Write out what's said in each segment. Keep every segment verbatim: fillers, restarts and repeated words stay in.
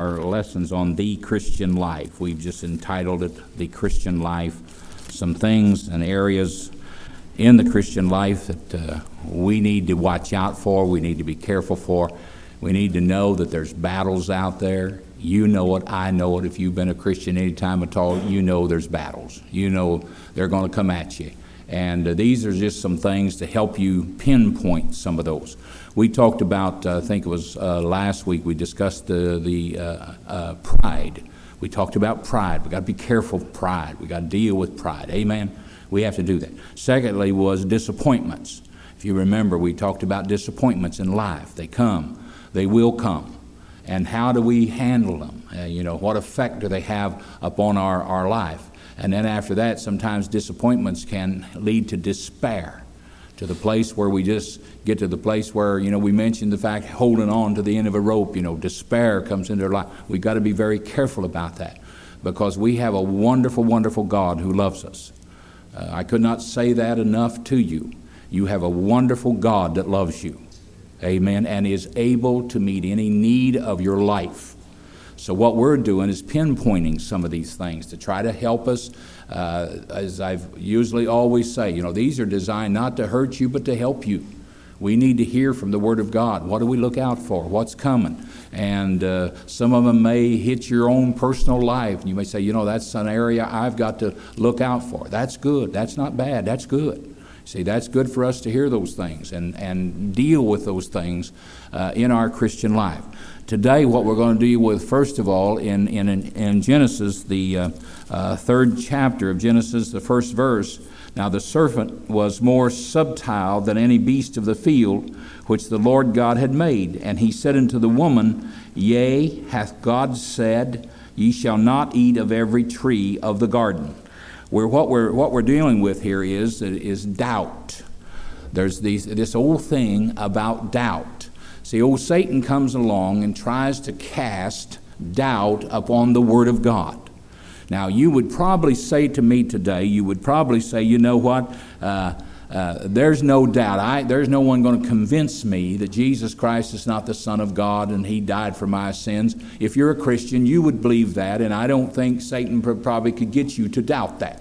our lessons on the Christian life. We've just entitled it The Christian Life. Some things and areas in the Christian life that uh, we need to watch out for, we need to be careful for. We need to know that there's battles out there. You know it, I know it. If you've been a Christian any time at all, you know there's battles. You know they're going to come at you. And uh, these are just some things to help you pinpoint some of those. We talked about, uh, I think it was uh, last week, we discussed the, the uh, uh, pride. We talked about pride. We've got to be careful of pride. We've got to deal with pride. Amen? We have to do that. Secondly was disappointments. If you remember, we talked about disappointments in life. They come. They will come. And how do we handle them? Uh, you know, what effect do they have upon our, our life? And then after that, sometimes disappointments can lead to despair, to the place where we just get to the place where, you know, we mentioned the fact holding on to the end of a rope, you know, despair comes into our life. We've got to be very careful about that because we have a wonderful, wonderful God who loves us. Uh, I could not say that enough to you. You have a wonderful God that loves you. Amen, and is able to meet any need of your life. So what we're doing is pinpointing some of these things to try to help us. Uh, as I've usually always say, you know, these are designed not to hurt you, but to help you. We need to hear from the Word of God. What do we look out for? What's coming? And uh, some of them may hit your own personal life. And you may say, you know, that's an area I've got to look out for. That's good. That's not bad. That's good. See, that's good for us to hear those things and, and deal with those things uh, in our Christian life. Today, what we're going to deal with, first of all, in, in, in Genesis, the uh, uh, third chapter of Genesis, the first verse. Now the serpent was more subtile than any beast of the field, which the Lord God had made. And he said unto the woman, Yea, hath God said, Ye shall not eat of every tree of the garden. Where what we're what we're dealing with here is is doubt. There's these this old thing about doubt. See, old Satan comes along and tries to cast doubt upon the Word of God. Now, you would probably say to me today, you would probably say, you know what? Uh, uh, there's no doubt. I, there's no one going to convince me that Jesus Christ is not the Son of God and He died for my sins. If you're a Christian, you would believe that, and I don't think Satan probably could get you to doubt that.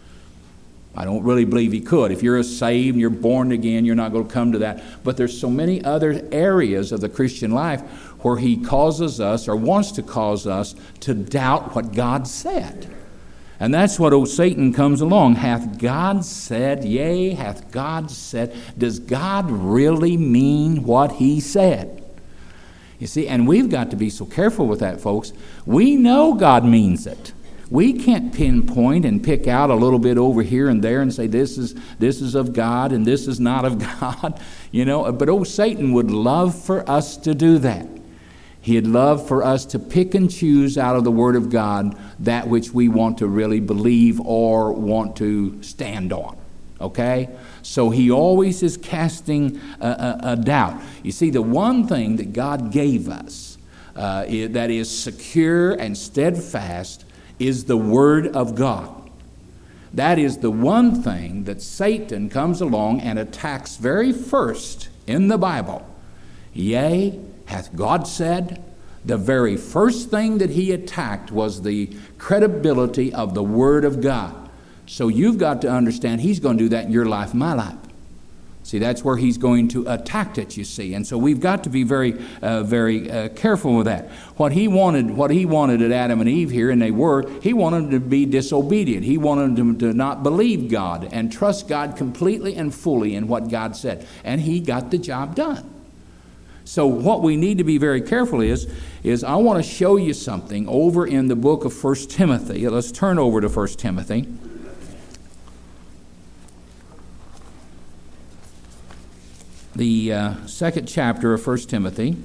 I don't really believe he could. If you're saved and you're born again, you're not going to come to that. But there's so many other areas of the Christian life where he causes us or wants to cause us to doubt what God said. And that's what old Satan comes along. Hath God said, yea, hath God said? Does God really mean what he said? You see, and we've got to be so careful with that, folks. We know God means it. We can't pinpoint and pick out a little bit over here and there and say this is this is of God and this is not of God. You know, but old Satan would love for us to do that. He'd love for us to pick and choose out of the Word of God that which we want to really believe or want to stand on. Okay? So he always is casting a, a, a doubt. You see, the one thing that God gave us uh, is, that is secure and steadfast is the Word of God. That is the one thing that Satan comes along and attacks very first in the Bible. Yea, hath God said? The very first thing that he attacked was the credibility of the Word of God. So you've got to understand he's going to do that in your life, my life. See, that's where he's going to attack it, you see. And so we've got to be very, uh, very uh, careful with that. What he wanted, what he wanted at Adam and Eve here, and they were, he wanted them to be disobedient. He wanted them to not believe God and trust God completely and fully in what God said. And he got the job done. So what we need to be very careful is, is I want to show you something over in the book of First Timothy. Let's turn over to First Timothy. The uh, second chapter of First Timothy.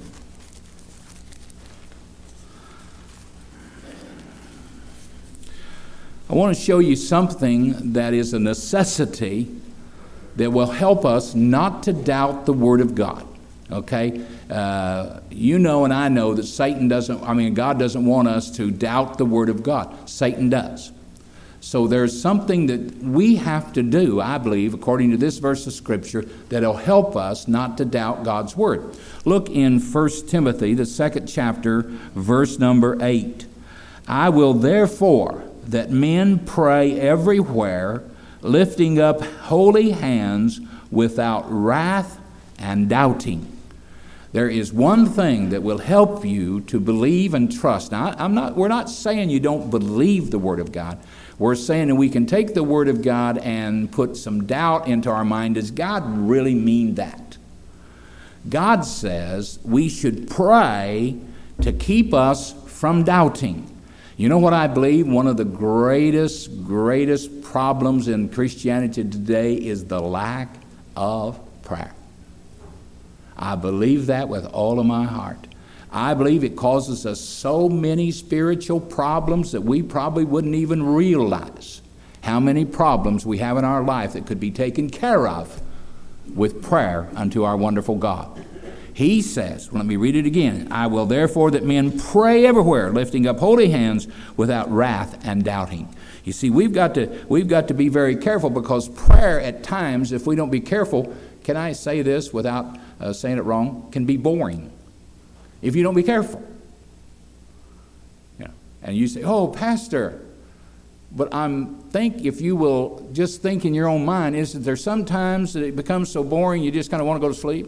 I want to show you something that is a necessity that will help us not to doubt the Word of God. Okay? Uh, you know and I know that Satan doesn't, I mean, God doesn't want us to doubt the Word of God. Satan does. So there's something that we have to do, I believe, according to this verse of Scripture, that'll help us not to doubt God's Word. Look in First Timothy, the second chapter, verse number eight. I will therefore that men pray everywhere, lifting up holy hands without wrath and doubting. There is one thing that will help you to believe and trust. Now, I'm not, we're not saying you don't believe the Word of God. We're saying that we can take the Word of God and put some doubt into our mind. Does God really mean that? God says we should pray to keep us from doubting. You know what I believe? One of the greatest, greatest problems in Christianity today is the lack of prayer. I believe that with all of my heart. I believe it causes us so many spiritual problems that we probably wouldn't even realize how many problems we have in our life that could be taken care of with prayer unto our wonderful God. He says, let me read it again, I will therefore that men pray everywhere, lifting up holy hands without wrath and doubting. You see, we've got to we've got to be very careful, because prayer at times, if we don't be careful, can I say this without uh, saying it wrong, can be boring if you don't be careful. Yeah. And you say, oh, Pastor, but I'm think if you will just think in your own mind, is that there's sometimes that it becomes so boring you just kind of want to go to sleep?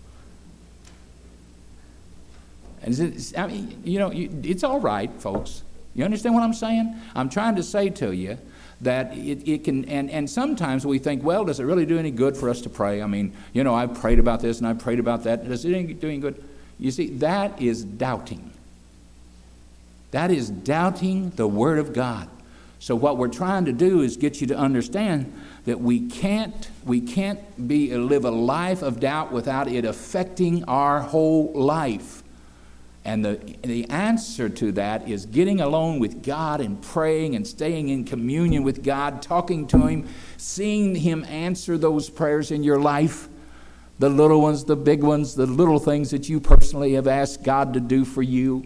And it, I mean, you know, you, it's all right, folks. You understand what I'm saying? I'm trying to say to you that it, it can, and, and sometimes we think, well, does it really do any good for us to pray? I mean, you know, I've prayed about this and I've prayed about that. Does it do any good? You see, that is doubting. That is doubting the Word of God. So what we're trying to do is get you to understand that we can't, we can't be live a life of doubt without it affecting our whole life. And the, the answer to that is getting alone with God and praying and staying in communion with God, talking to Him, seeing Him answer those prayers in your life, the little ones, the big ones, the little things that you personally have asked God to do for you.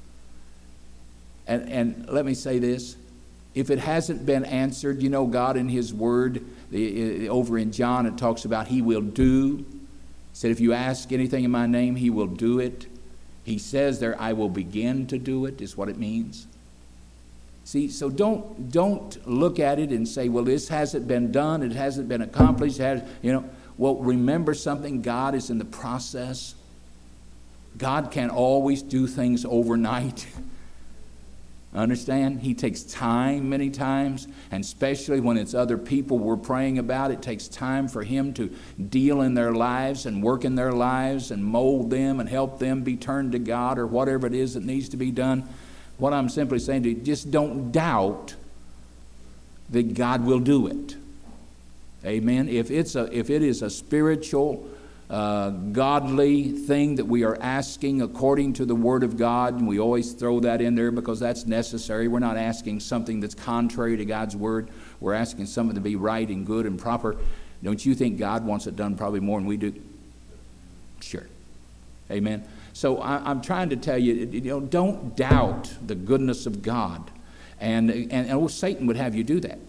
And, and let me say this. If it hasn't been answered, you know, God in His Word, the, over in John, it talks about He will do. He said, if you ask anything in my name, He will do it. He says there, I will begin to do it, is what it means. See, so don't don't look at it and say, well, this hasn't been done, it hasn't been accomplished, it has, you know. Well, remember something, God is in the process. God can't always do things overnight. Understand? He takes time many times, and especially when it's other people we're praying about, it takes time for Him to deal in their lives and work in their lives and mold them and help them be turned to God or whatever it is that needs to be done. What I'm simply saying to you, just don't doubt that God will do it. Amen? If it's a, if it is a spiritual, Uh, godly thing that we are asking according to the Word of God, and we always throw that in there because that's necessary. We're not asking something that's contrary to God's Word. We're asking something to be right and good and proper. Don't you think God wants it done probably more than we do? Sure. Amen. So I, I'm trying to tell you, you know, don't doubt the goodness of God. And, and, and oh, Satan would have you do that.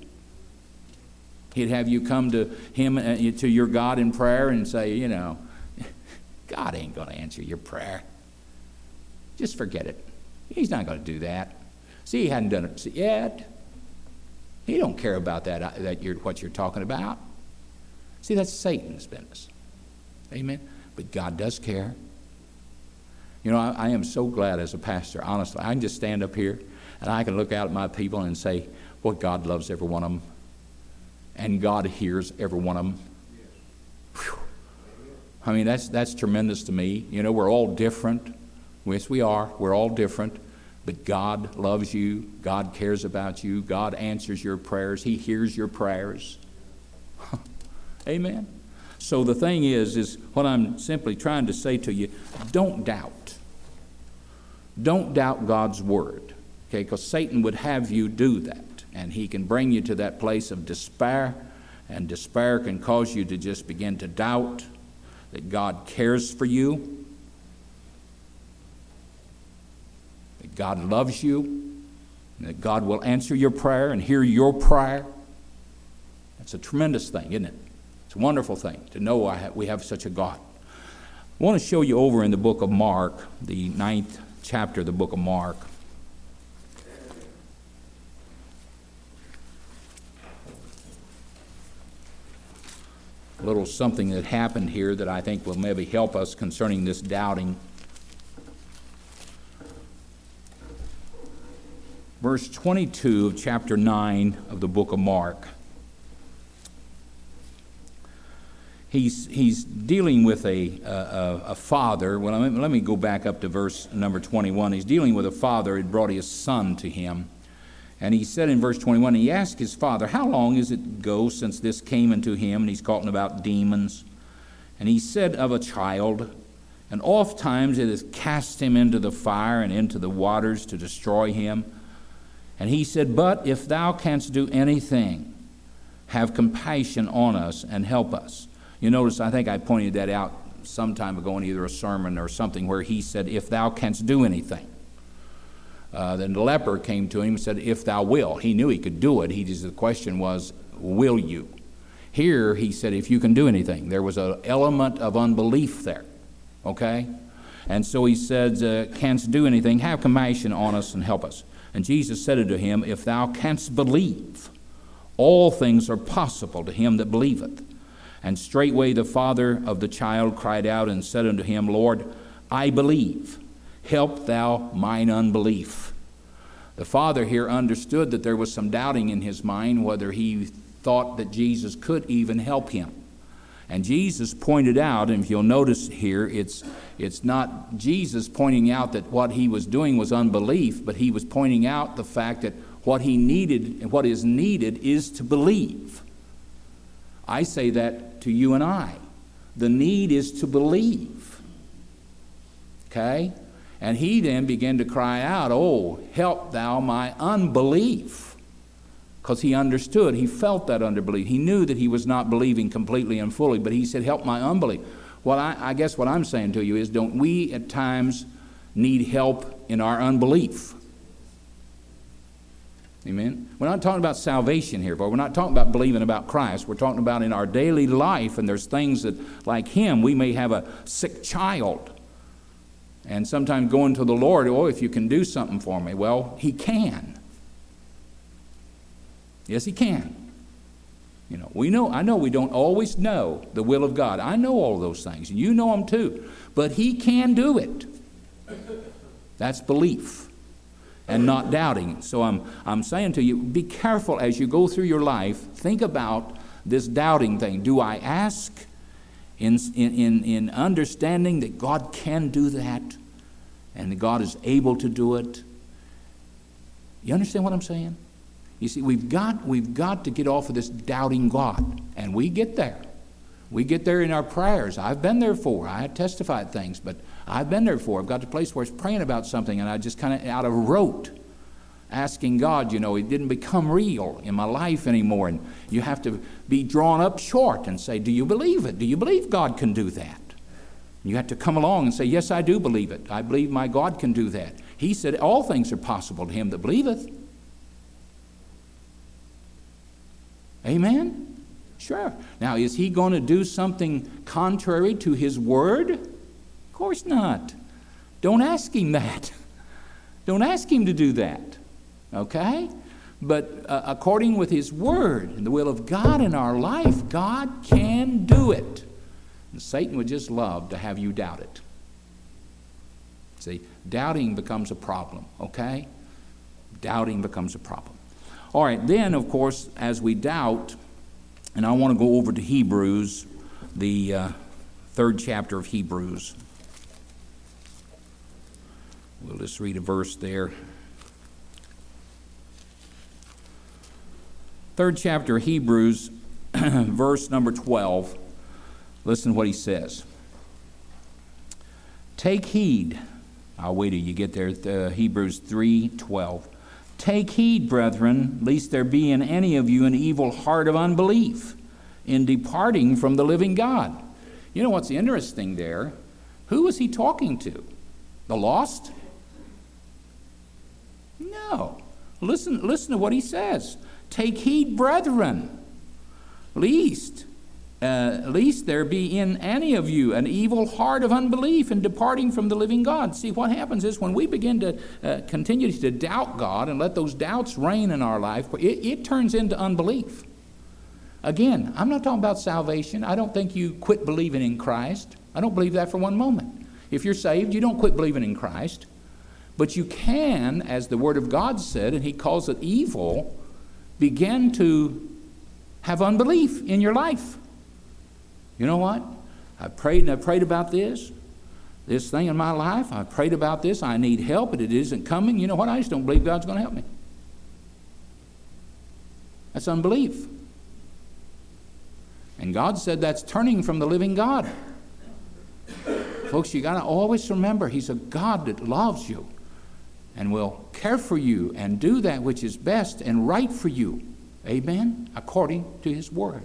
He'd have you come to him, uh, to your God in prayer and say, you know, God ain't going to answer your prayer. Just forget it. He's not going to do that. See, he hadn't done it yet. He don't care about that, uh, that you're, what you're talking about. See, that's Satan's business. Amen? But God does care. You know, I, I am so glad as a pastor, honestly. I can just stand up here and I can look out at my people and say, well, God loves every one of them. And God hears every one of them. Whew. I mean, that's that's tremendous to me. You know, we're all different. Yes, we are. We're all different. But God loves you. God cares about you. God answers your prayers. He hears your prayers. Amen. So the thing is, is what I'm simply trying to say to you, don't doubt. Don't doubt God's Word. Okay, because Satan would have you do that. And he can bring you to that place of despair, and despair can cause you to just begin to doubt that God cares for you, that God loves you, that God will answer your prayer and hear your prayer. It's a tremendous thing, isn't it? It's a wonderful thing to know I have, we have such a God. I want to show you over in the book of Mark, the ninth chapter of the book of Mark. A little something that happened here that I think will maybe help us concerning this doubting. Verse twenty-two of chapter nine of the book of Mark. He's, he's dealing with a, a, a father. Well, let me, let me go back up to verse number twenty-one. He's dealing with a father who had brought his son to him. And he said in verse twenty-one, he asked his father, how long is it ago since this came into him? And he's talking about demons. And he said of a child, and oft times it has cast him into the fire and into the waters to destroy him. And he said, but if thou canst do anything, have compassion on us and help us. You notice, I think I pointed that out some time ago in either a sermon or something, where he said, if thou canst do anything. Uh, then the leper came to him and said, if thou will. He knew he could do it. He just, the question was, will you? Here he said, if you can do anything. There was an element of unbelief there. Okay? And so he said, uh, canst do anything, have compassion on us and help us. And Jesus said unto him, if thou canst believe, all things are possible to him that believeth. And straightway the father of the child cried out and said unto him, Lord, I believe. Help thou mine unbelief. The father here understood that there was some doubting in his mind whether he thought that Jesus could even help him. And Jesus pointed out, and if you'll notice here, it's it's not Jesus pointing out that what he was doing was unbelief, but he was pointing out the fact that what he needed and what is needed is to believe. I say that to you and I. The need is to believe. Okay? And he then began to cry out, oh, help thou my unbelief. Because he understood, he felt that unbelief. He knew that he was not believing completely and fully, but he said, help my unbelief. Well, I, I guess what I'm saying to you is, don't we at times need help in our unbelief? Amen? We're not talking about salvation here, but we're not talking about believing about Christ. We're talking about in our daily life, and there's things that, like him, we may have a sick child. And sometimes going to the Lord, oh, if you can do something for me. Well, he can. Yes, he can. You know, we know, I know we don't always know the will of God. I know all of those things, and you know them too. But he can do it. That's belief and not doubting. So I'm I'm saying to you, be careful as you go through your life. Think about this doubting thing. Do I ask in in in understanding that God can do that and that God is able to do it? You understand what I'm saying? You see, we've got we've got to get off of this doubting God, and we get there. We get there in our prayers. I've been there for. I testified things, but I've been there for. I've got to a place where I was praying about something, and I just kind of out of rote, asking God, you know, it didn't become real in my life anymore. And you have to be drawn up short and say, do you believe it? Do you believe God can do that? And you have to come along and say, yes, I do believe it. I believe my God can do that. He said, all things are possible to him that believeth. Amen? Sure. Now, is he going to do something contrary to his word? Of course not. Don't ask him that. Don't ask him to do that. Okay? But uh, according with his word and the will of God in our life, God can do it. And Satan would just love to have you doubt it. See, doubting becomes a problem, okay? Doubting becomes a problem. All right, then, of course, as we doubt, and I want to go over to Hebrews, the uh, third chapter of Hebrews. We'll just read a verse there. Third chapter of Hebrews, verse number twelve. Listen to what he says. Take heed. I'll wait till you get there. Uh, Hebrews three twelve. Take heed, brethren, lest there be in any of you an evil heart of unbelief in departing from the living God. You know what's interesting there? Who was he talking to? The lost? No. Listen, listen to what he says. Take heed, brethren, lest, uh, lest there be in any of you an evil heart of unbelief in departing from the living God. See, what happens is when we begin to uh, continue to doubt God and let those doubts reign in our life, it, it turns into unbelief. Again, I'm not talking about salvation. I don't think you quit believing in Christ. I don't believe that for one moment. If you're saved, you don't quit believing in Christ. But you can, as the Word of God said, and he calls it evil, begin to have unbelief in your life. You know what? I prayed and I prayed about this, this thing in my life. I prayed about this. I need help, but it isn't coming. You know what? I just don't believe God's going to help me. That's unbelief. And God said that's turning from the living God. Folks, you got to always remember he's a God that loves you and will care for you and do that which is best and right for you. Amen? According to his word.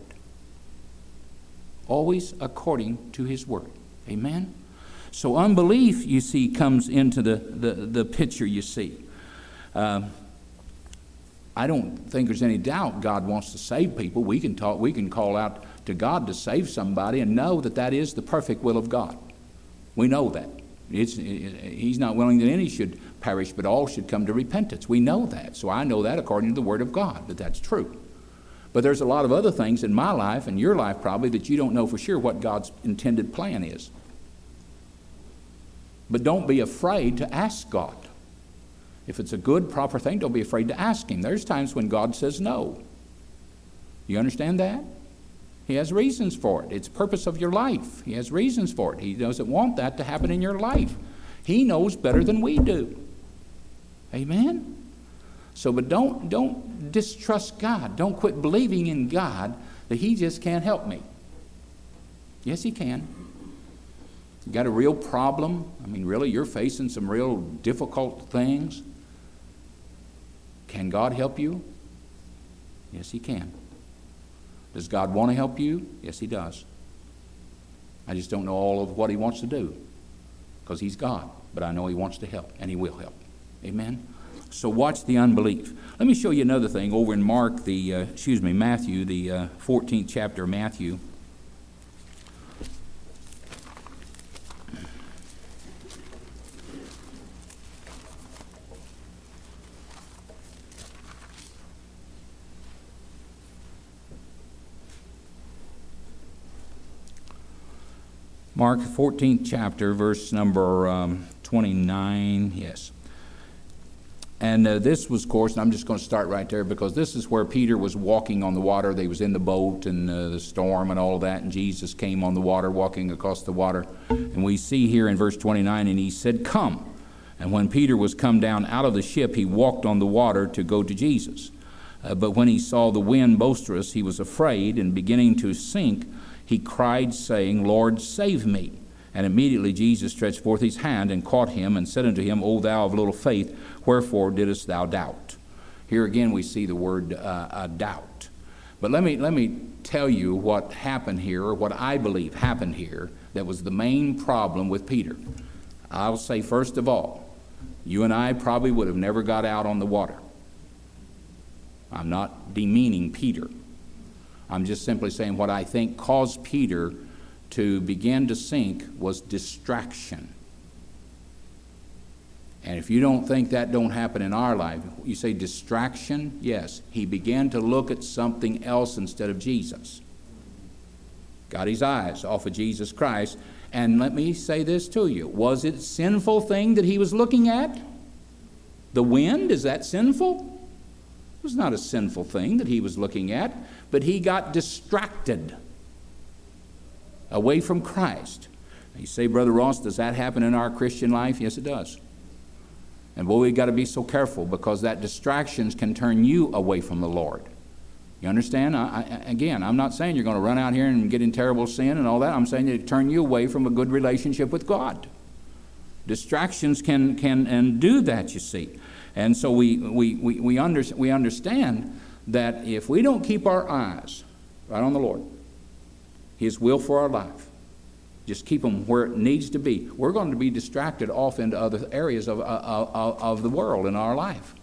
Always according to his word. Amen? So unbelief, you see, comes into the, the, the picture, you see. Um, I don't think there's any doubt God wants to save people. We can talk, we can call out to God to save somebody and know that that is the perfect will of God. We know that. It's, it, he's not willing that any should perish, but all should come to repentance. We know that. So I know that according to the Word of God, that that's true. But there's a lot of other things in my life and your life probably that you don't know for sure what God's intended plan is. But don't be afraid to ask God. If it's a good, proper thing, don't be afraid to ask him. There's times when God says no. You understand that? He has reasons for it. It's the purpose of your life. He has reasons for it. He doesn't want that to happen in your life. He knows better than we do. Amen? So, but don't, don't distrust God. Don't quit believing in God that he just can't help me. Yes, he can. You got a real problem? I mean, really, you're facing some real difficult things. Can God help you? Yes, he can. Does God want to help you? Yes, he does. I just don't know all of what he wants to do because he's God. But I know he wants to help, and he will help. Amen? So watch the unbelief. Let me show you another thing over in Mark, the, uh, excuse me, Matthew, the uh, fourteenth chapter of Matthew. Mark fourteenth chapter, verse number um, twenty-nine, yes. And uh, this was, of course, and I'm just going to start right there because this is where Peter was walking on the water. They was in the boat and uh, the storm and all of that, and Jesus came on the water, walking across the water. And we see here in verse twenty-nine, and he said, "Come." And when Peter was come down out of the ship, he walked on the water to go to Jesus. Uh, but when he saw the wind boisterous, he was afraid, and beginning to sink, he cried, saying, "Lord, save me." And immediately Jesus stretched forth his hand and caught him and said unto him, O thou of little faith, wherefore didst thou doubt? Here again we see the word uh, uh, doubt. But let me, let me tell you what happened here, or what I believe happened here, that was the main problem with Peter. I'll say first of all, you and I probably would have never got out on the water. I'm not demeaning Peter. I'm just simply saying what I think caused Peter to begin to sink was distraction. And if you don't think that don't happen in our life, you say distraction, yes. He began to look at something else instead of Jesus. Got his eyes off of Jesus Christ. And let me say this to you. Was it a sinful thing that he was looking at? The wind, is that sinful? It was not a sinful thing that he was looking at, but he got distracted away from Christ. You say, Brother Ross, does that happen in our Christian life? Yes, it does. And boy, we've got to be so careful because that distractions can turn you away from the Lord. You understand? I, I, again, I'm not saying you're going to run out here and get in terrible sin and all that. I'm saying it turn you away from a good relationship with God. Distractions can can and do that, you see. And so we we we we, under, we understand that if we don't keep our eyes right on the Lord, his will for our life, just keep them where it needs to be, we're going to be distracted off into other areas of, of, of the world in our life.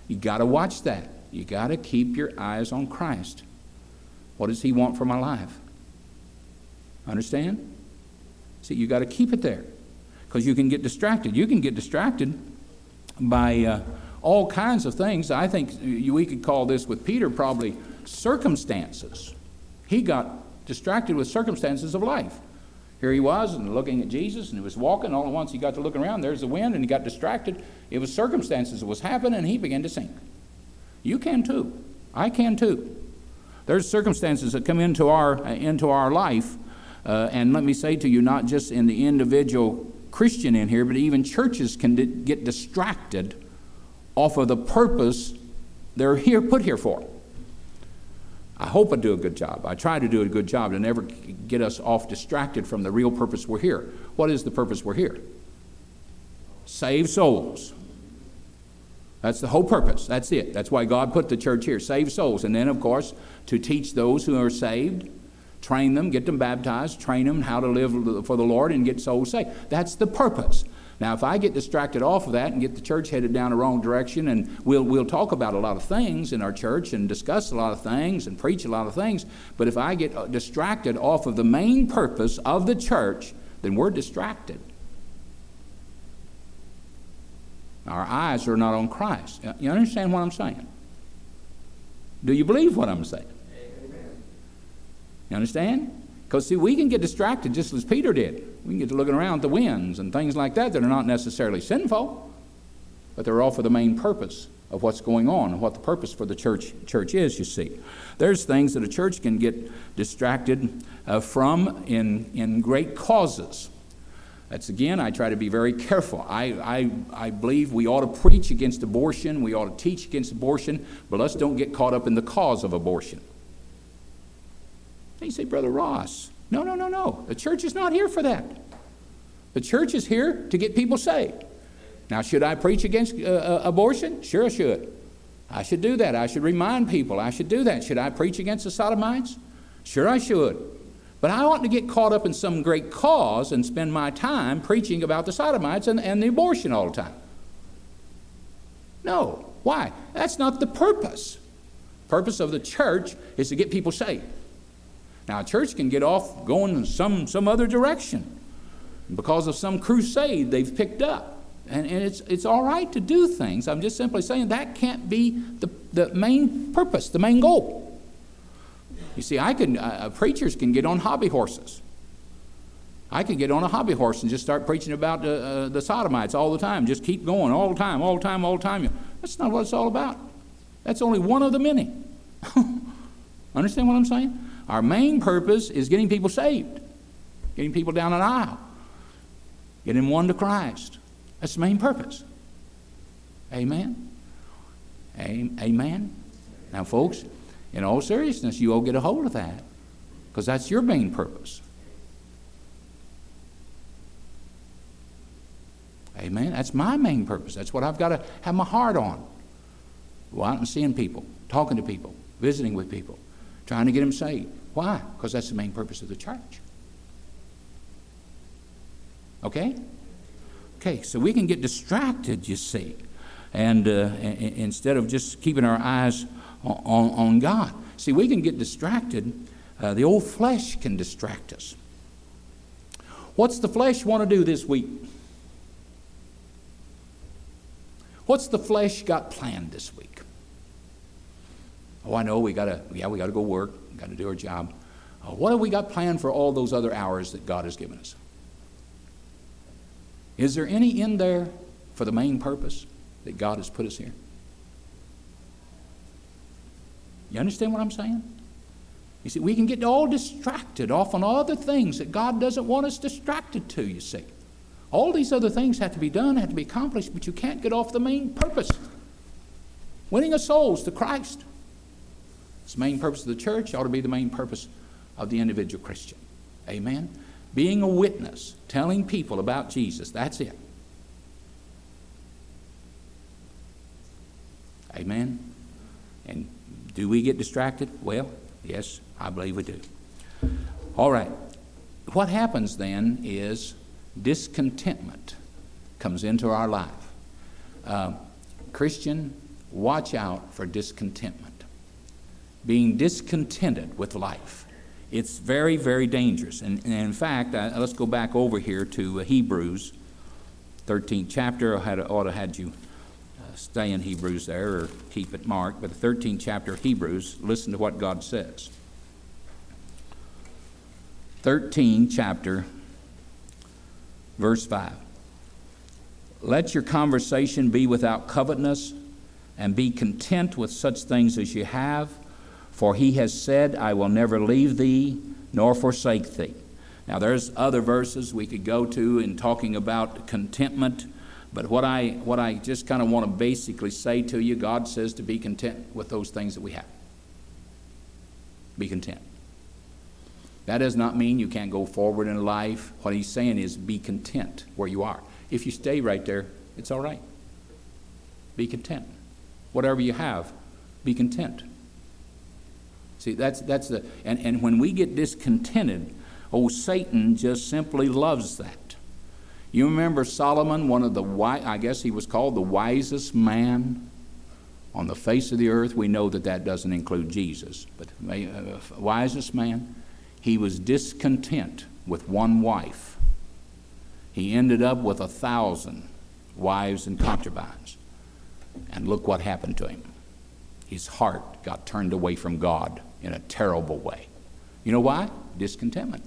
You got to watch that. You got to keep your eyes on Christ. What does he want for my life? Understand? See, you got to keep it there, because you can get distracted. You can get distracted by uh, all kinds of things. I think we could call this with Peter probably circumstances. He got distracted with circumstances of life. Here he was and looking at Jesus, and he was walking. All at once he got to looking around. There's the wind, and he got distracted. It was circumstances that was happening, and he began to sink. You can too. I can too. There's circumstances that come into our uh, into our life, uh, and let me say to you, not just in the individual Christian in here, but even churches can di- get distracted off of the purpose they're here put here for. I hope I do a good job. I try to do a good job to never get us off distracted from the real purpose we're here. What is the purpose we're here? Save souls. That's the whole purpose. That's it. That's why God put the church here. Save souls. And then, of course, to teach those who are saved, train them, get them baptized, train them how to live for the Lord and get souls saved. That's the purpose. Now, if I get distracted off of that and get the church headed down the wrong direction, and we'll we'll talk about a lot of things in our church and discuss a lot of things and preach a lot of things, but if I get distracted off of the main purpose of the church, then we're distracted. Our eyes are not on Christ. You understand what I'm saying? Do you believe what I'm saying? Amen. You understand? Because, see, we can get distracted just as Peter did. We can get to looking around at the winds and things like that that are not necessarily sinful, but they're all for the main purpose of what's going on and what the purpose for the church church is, you see. There's things that a church can get distracted uh, from in, in great causes. That's, again, I try to be very careful. I, I, I believe we ought to preach against abortion. We ought to teach against abortion, but let's don't get caught up in the cause of abortion. You say, Brother Ross, no, no, no, no. The church is not here for that. The church is here to get people saved. Now, should I preach against uh, uh, abortion? Sure I should. I should do that. I should remind people. I should do that. Should I preach against the sodomites? Sure I should. But I oughtn't to get caught up in some great cause and spend my time preaching about the sodomites and, and the abortion all the time. No. Why? That's not the purpose. The purpose of the church is to get people saved. Now, a church can get off going in some, some other direction because of some crusade they've picked up. And, and it's, it's all right to do things. I'm just simply saying that can't be the, the main purpose, the main goal. You see, I can, uh, preachers can get on hobby horses. I could get on a hobby horse and just start preaching about uh, uh, the sodomites all the time. Just keep going all the time, all the time, all the time. That's not what it's all about. That's only one of the many. Understand what I'm saying? Our main purpose is getting people saved, getting people down an aisle, getting one to Christ. That's the main purpose. Amen? Amen? Now, folks, in all seriousness, you all get a hold of that, because that's your main purpose. Amen? That's my main purpose. That's what I've got to have my heart on. Go out and seeing people, talking to people, visiting with people, trying to get them saved. Why? Because that's the main purpose of the church. Okay? Okay, so we can get distracted, you see, and uh, instead of just keeping our eyes on, on, on God. See, we can get distracted. Uh, the old flesh can distract us. What's the flesh want to do this week? What's the flesh got planned this week? Oh, I know we gotta, yeah, we gotta go work, gotta do our job. Uh, what have we got planned for all those other hours that God has given us? Is there any in there for the main purpose that God has put us here? You understand what I'm saying? You see, we can get all distracted off on other things that God doesn't want us distracted to, you see. All these other things have to be done, have to be accomplished, but you can't get off the main purpose. Winning of souls to Christ. It's the main purpose of the church, ought to be the main purpose of the individual Christian. Amen? Being a witness, telling people about Jesus, that's it. Amen? And do we get distracted? Well, yes, I believe we do. All right. What happens then is discontentment comes into our life. Uh, Christian, watch out for discontentment. Being discontented with life. It's very, very dangerous. And, and in fact, uh, let's go back over here to uh, Hebrews, thirteenth chapter. I had, ought to have had you uh, stay in Hebrews there or keep it marked. But the thirteenth chapter of Hebrews, listen to what God says. thirteenth chapter, verse five. Let your conversation be without covetousness, and be content with such things as you have. For he has said, I will never leave thee nor forsake thee. Now there's other verses we could go to in talking about contentment, but what I what I just kind of want to basically say to you, God says to be content with those things that we have. Be content. That does not mean you can't go forward in life. What he's saying is be content where you are. If you stay right there, it's all right. Be content. Whatever you have, be content. See, that's that's the and, and when we get discontented, oh, Satan just simply loves that. You remember Solomon, one of the wi- I guess he was called the wisest man on the face of the earth. We know that that doesn't include Jesus, but uh, wisest man. He was discontent with one wife. He ended up with a thousand wives and concubines. And look what happened to him. His heart got turned away from God in a terrible way. You know why? Discontentment.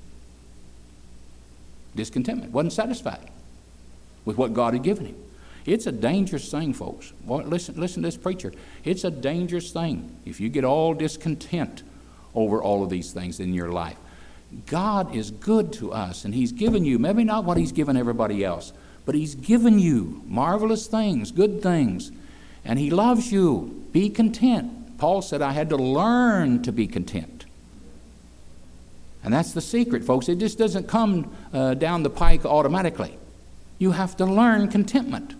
Discontentment. Wasn't satisfied with what God had given him. It's a dangerous thing, folks. Well, listen, listen to this preacher. It's a dangerous thing if you get all discontent over all of these things in your life. God is good to us, and he's given you, maybe not what he's given everybody else, but he's given you marvelous things, good things, and he loves you. Be content. Paul said, I had to learn to be content. And that's the secret, folks. It just doesn't come uh, down the pike automatically. You have to learn contentment.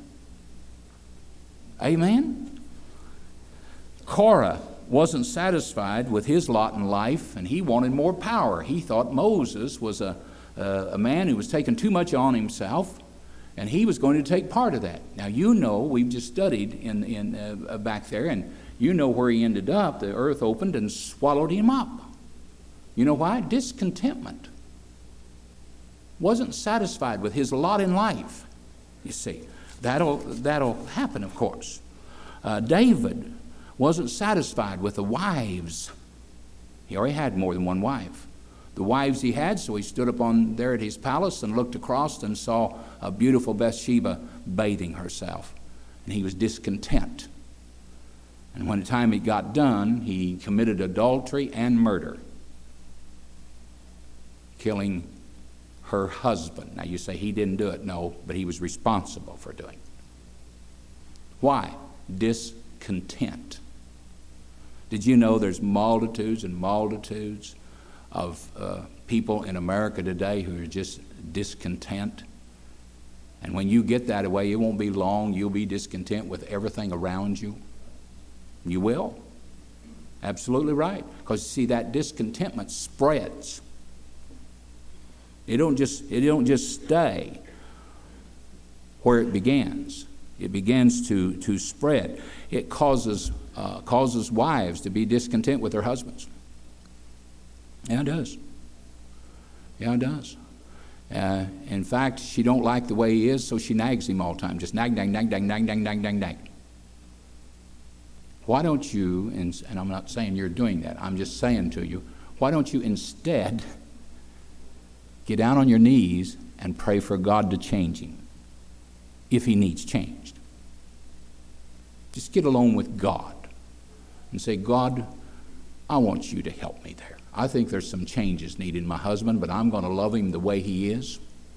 Amen? Korah wasn't satisfied with his lot in life, and he wanted more power. He thought Moses was a, uh, a man who was taking too much on himself, and he was going to take part of that. Now, you know, we've just studied in, in uh, back there, and you know where he ended up. The earth opened and swallowed him up. You know why? Discontentment. Wasn't satisfied with his lot in life, you see. That'll, that'll happen, of course. Uh, David wasn't satisfied with the wives. He already had more than one wife. The wives he had, so he stood up on there at his palace and looked across and saw a beautiful Bathsheba bathing herself. And he was discontent. And when the time it got done, he committed adultery and murder, killing her husband. Now you say he didn't do it. No, but he was responsible for doing it. Why? Discontent. Did you know there's multitudes and multitudes of uh, people in America today who are just discontent? And when you get that way, it won't be long. You'll be discontent with everything around you. You will. Absolutely right. Because, see, that discontentment spreads. It don't just, it don't just stay where it begins. It begins to, to spread. It causes, uh, causes wives to be discontent with their husbands. Yeah, it does. Yeah, it does. Uh, in fact, she don't like the way he is, so she nags him all the time. Just nag, nag, nag, nag, nag, nag, nag, nag, nag. Why don't you, and, and I'm not saying you're doing that, I'm just saying to you, why don't you instead get down on your knees and pray for God to change him, if he needs changed. Just get alone with God and say, God, I want you to help me there. I think there's some changes needed in my husband, but I'm going to love him the way he is.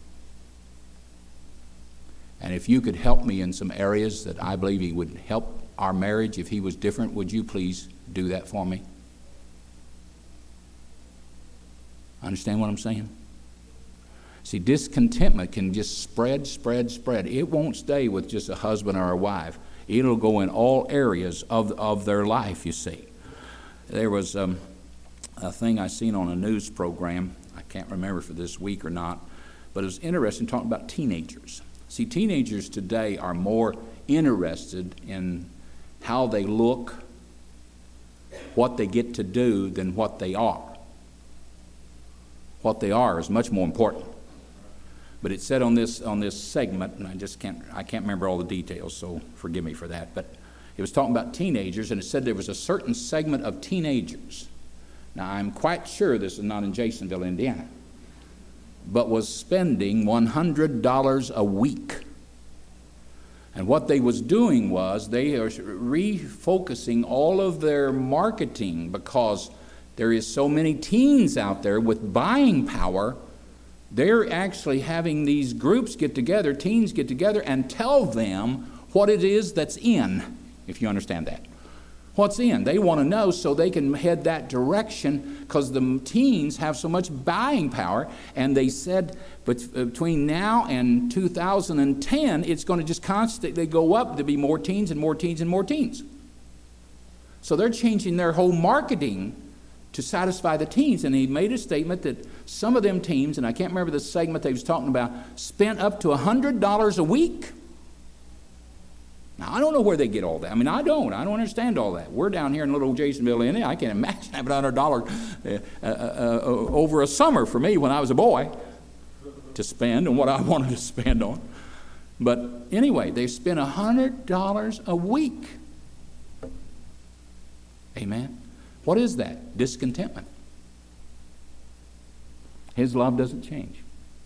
And if you could help me in some areas that I believe he would help our marriage if he was different, would you please do that for me? Understand what I'm saying? See, discontentment can just spread, spread, spread. It won't stay with just a husband or a wife. It'll go in all areas of, of their life, you see. There was um, a thing I seen on a news program. I can't remember for this week or not, but it was interesting talking about teenagers. See, teenagers today are more interested in how they look, what they get to do than what they are. What they are is much more important. But it said on this on this segment, and I just can't I can't remember all the details, so forgive me for that. But it was talking about teenagers, and it said there was a certain segment of teenagers. Now I'm quite sure this is not in Jasonville, Indiana, but was spending one hundred dollars a week. And what they was doing was they are refocusing all of their marketing, because there is so many teens out there with buying power. They're actually having these groups get together, teens get together, and tell them what it is that's in, if you understand that. What's in? They want to know so they can head that direction, because the teens have so much buying power. And they said between now and two thousand ten, it's going to just constantly go up. There'll be more teens and more teens and more teens. So they're changing their whole marketing to satisfy the teens. And he made a statement that some of them teens, and I can't remember the segment they was talking about, spent up to one hundred dollars a week. Now, I don't know where they get all that. I mean, I don't. I don't understand all that. We're down here in little Jasonville, Indiana. I can't imagine having one hundred dollars uh, uh, uh, over a summer for me when I was a boy to spend and what I wanted to spend on. But anyway, they spent one hundred dollars a week. Amen. What is that? Discontentment. His love doesn't change.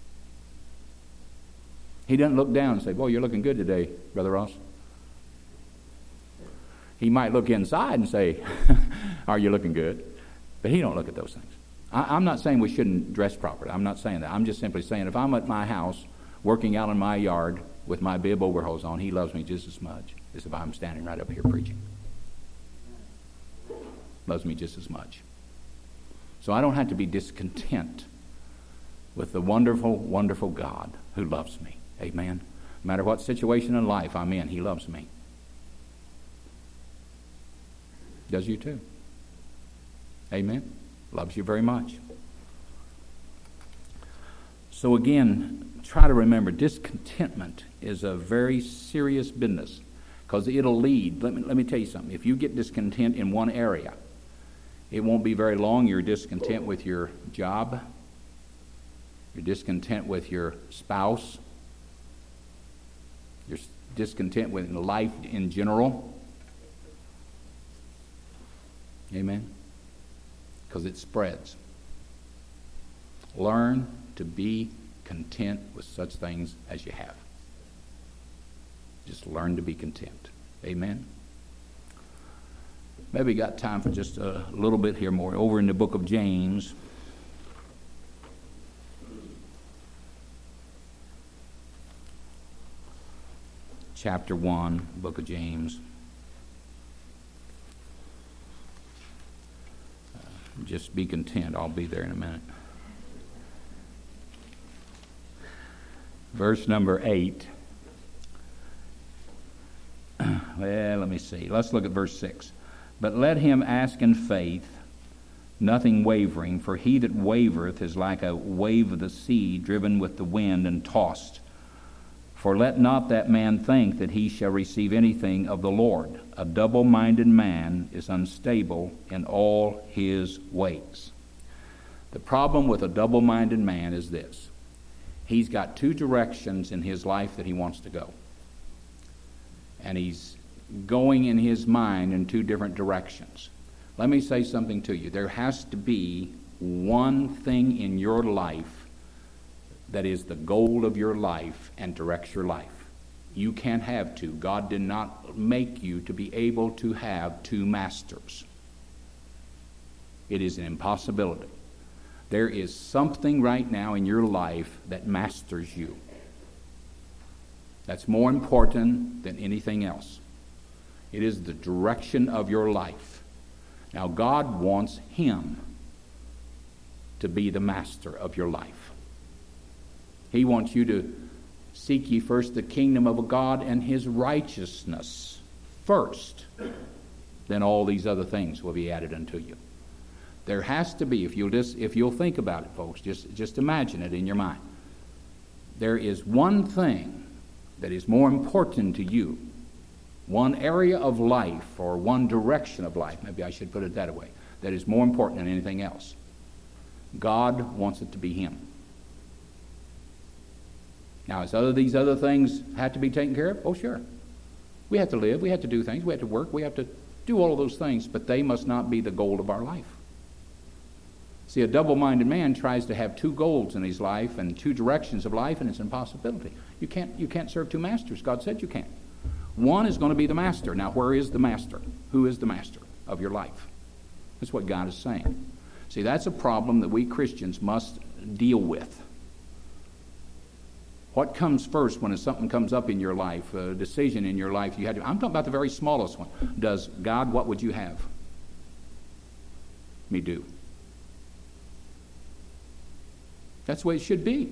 He doesn't look down and say, boy, you're looking good today, Brother Ross. He might look inside and say, are you looking good? But he don't look at those things. I, I'm not saying we shouldn't dress properly. I'm not saying that. I'm just simply saying if I'm at my house working out in my yard with my bib overalls on, he loves me just as much as if I'm standing right up here preaching. Loves me just as much. So I don't have to be discontent with the wonderful, wonderful God who loves me. Amen. No matter what situation in life I'm in, he loves me. Does you too. Amen. Loves you very much. So again, try to remember, discontentment is a very serious business, because it'll lead. Let me, let me tell you something. If you get discontent in one area, it won't be very long. You're discontent with your job. You're discontent with your spouse. You're discontent with life in general. Amen? Because it spreads. Learn to be content with such things as you have. Just learn to be content. Amen? Maybe got time for just a little bit here more. Over in the book of James. Chapter one, book of James. Uh, just be content. I'll be there in a minute. Verse number eight. Well, let me see. Let's look at verse six. But let him ask in faith, nothing wavering, for he that wavereth is like a wave of the sea, driven with the wind and tossed. For let not that man think that he shall receive anything of the Lord. A double-minded man is unstable in all his ways. The problem with a double-minded man is this. He's got two directions in his life that he wants to go. And he's going in his mind in two different directions. Let me say something to you. There has to be one thing in your life that is the goal of your life and directs your life. You can't have two. God did not make you to be able to have two masters. It is an impossibility. There is something right now in your life that masters you. That's more important than anything else. It is the direction of your life. Now, God wants him to be the master of your life. He wants you to seek ye first the kingdom of God and his righteousness first. Then all these other things will be added unto you. There has to be, if you'll just if you'll think about it, folks, just, just imagine it in your mind. There is one thing that is more important to you one area of life or one direction of life, maybe I should put it that way, that is more important than anything else. God wants it to be Him. Now, as other these other things have to be taken care of, oh sure. We have to live, we have to do things, we have to work, we have to do all of those things, but they must not be the goal of our life. See, a double-minded man tries to have two goals in his life and two directions of life, and it's an impossibility. You can't, you can't serve two masters. God said you can't. One is going to be the master. Now, where is the master? Who is the master of your life? That's what God is saying. See, that's a problem that we Christians must deal with. What comes first when something comes up in your life, a decision in your life you had to, I'm talking about the very smallest one. Does God, what would you have me do? That's the way it should be.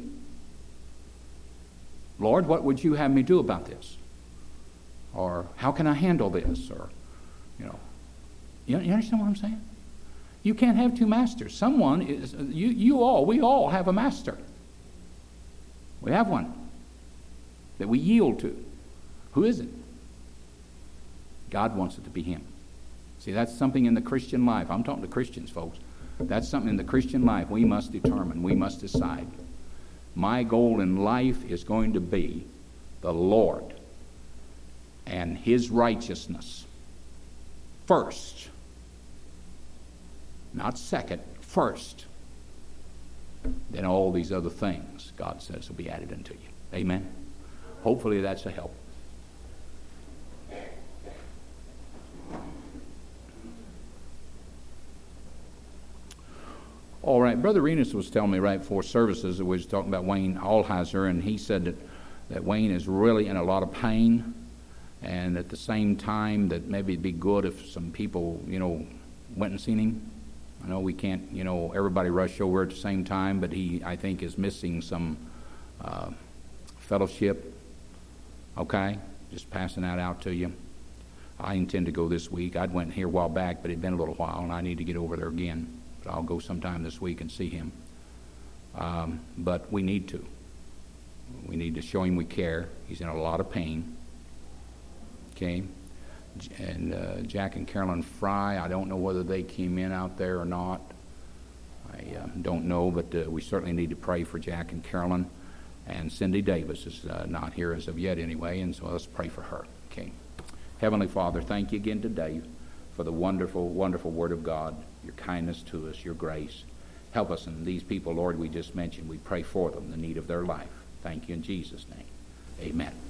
Lord, what would you have me do about this? Or how can I handle this? Or, you know, you, you understand what I'm saying? You can't have two masters. Someone is, you, you all, we all have a master. We have one that we yield to. Who is it? God wants it to be Him. See, that's something in the Christian life. I'm talking to Christians, folks. That's something in the Christian life we must determine. We must decide. My goal in life is going to be the Lord and His righteousness first. Not second, first. Then all these other things, God says, will be added unto you. Amen? Hopefully that's a help. All right, Brother Renus was telling me right before services that we was talking about Wayne Alheiser, and he said that, that Wayne is really in a lot of pain, and at the same time that maybe it'd be good if some people, you know, went and seen him. I know we can't, you know, everybody rush over at the same time, but he, I think, is missing some uh, fellowship. Okay? Just passing that out to you. I intend to go this week. I'd went here a while back, but it'd been a little while, and I need to get over there again. But I'll go sometime this week and see him. Um, but we need to. We need to show him we care. He's in a lot of pain. Okay? And uh, Jack and Carolyn Fry, I don't know whether they came in out there or not. I uh, don't know, but uh, we certainly need to pray for Jack and Carolyn. And Cindy Davis is uh, not here as of yet anyway, and so let's pray for her. Okay. Heavenly Father, thank you again today for the wonderful, wonderful Word of God, your kindness to us, your grace. Help us in these people, Lord, we just mentioned. We pray for them, the need of their life. Thank you in Jesus' name. Amen.